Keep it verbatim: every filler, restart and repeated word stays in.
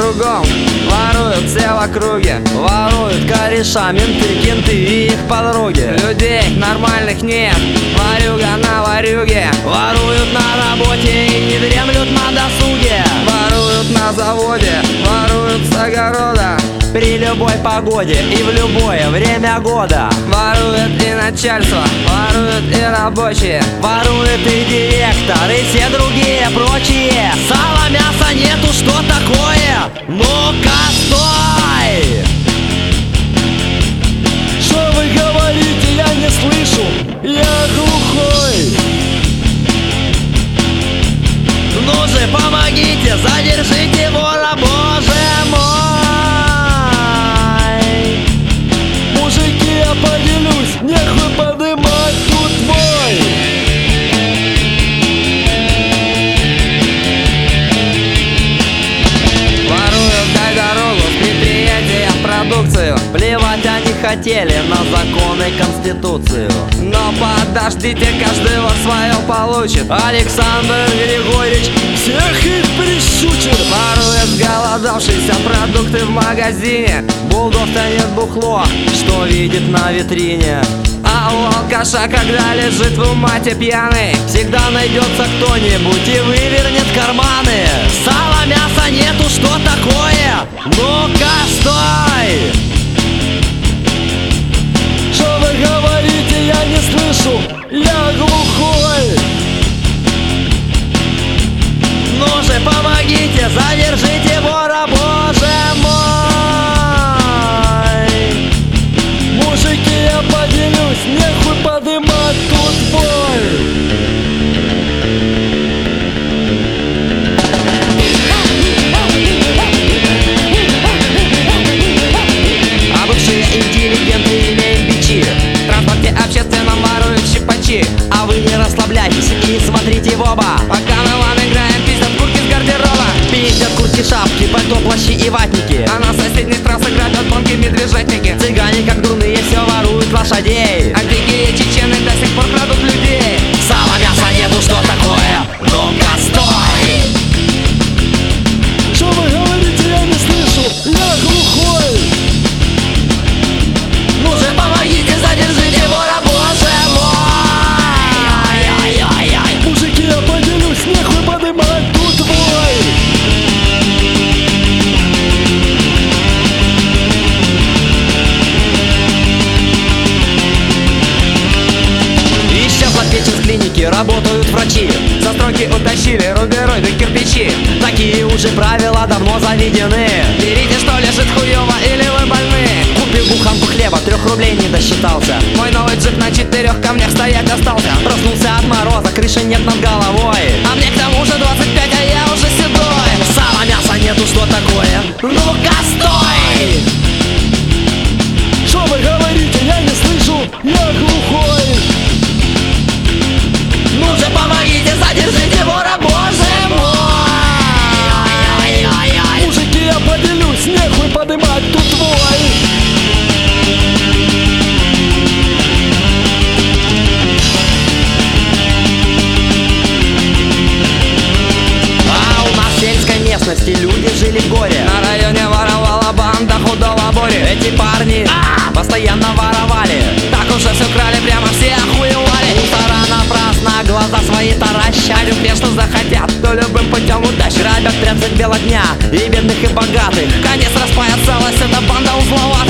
кругом, воруют все в округе. Воруют кореша, менты, кенты и их подруги. Людей нормальных нет, ворюга на ворюге. Воруют на работе и не дремлют на досуге. Воруют на заводе, воруют с огорода. При любой погоде и в любое время года. Ворует и начальство, воруют и рабочие. Ворует и директор, и все другие прочие. Сала, мяса нету, что такое? Ну-ка, стой! Что вы говорите, я не слышу, я глухой. Ну же, помогите, задержите вора, боже мой! Мужики, я поделюсь, нехуй подымать тут мой. Воруют, дай дорогу, с предприятия продукцию. Плевать они хотели на законы и конституцию. Но подождите, каждый вот свое получит. Александр Григорьевич Всех их прищучит. ворует сголодавшиеся продукты в магазине. Булдог тянет бухло, что видит на витрине. А у алкаша, когда лежит в умате пьяный, всегда найдется кто-нибудь и вывернет карманы. Сала, мяса нету, что такое? Ну-ка, стой! Что вы говорите, я не слышу, я глухой. Ну же, помогите, задержите вора, боже мой! Мужики, я поделюсь, нехуй подымать тут бой. А бывшие интеллигенты имеют бичи. В транспорте общественном воруют щипачи. А вы не расслабляйтесь и смотрите в оба. Пока мы вам играем, пиздят куртки с гардероба. Пиздят куртки, шапки, пальто, плащи и ватники. А на соседних трассах грабят банки медвежатники. Цыгане как дурные все воруют лошадей. А дикие чечены до сих пор крадут людей. Сала, мяса нету, что такое? Ну-ка, стой! Что вы говорите, я не слышу, я глухой. Ну же, помогите, задержите вора, боже мой! Ай-яй-яй-яй! Мужики, я поделюсь, нехуй подымать тут бой. Исчезла печь из клиники, работают врачи. Застройки утащили, рубероиды, кирпичи. Такие уже правила давно заведены. Берите, что лежит хуёво, или вы больны. Купил буханку хлеба, трех рублей не досчитался. Мой новый джип на четырех камнях стоять остался. Проснулся от мороза, крыши нет над головой. А мне к тому же двадцать пять, а я уже седой. Сала, мяса нету, что такое? Ну-ка, стой! Что вы говорите, я не слышу, я глухой. Ну же, помогите, задержите вора, боже мой! Ай-яй-яй-яй! Мужики, я поделюсь, нехуй подымать тут бой. А у нас в сельской местности люди жили в горе. На районе воровала банда худого Бори. Эти парни а, постоянно воровали. Так уже все крали, прямо все охуевали. Мусора напрасно глаза свои таращали. Все, что захотят, то любым путем удачи. Грабят тридцать бела дня, и бедных, и богатых. Конец распоясалась эта банда узловатая.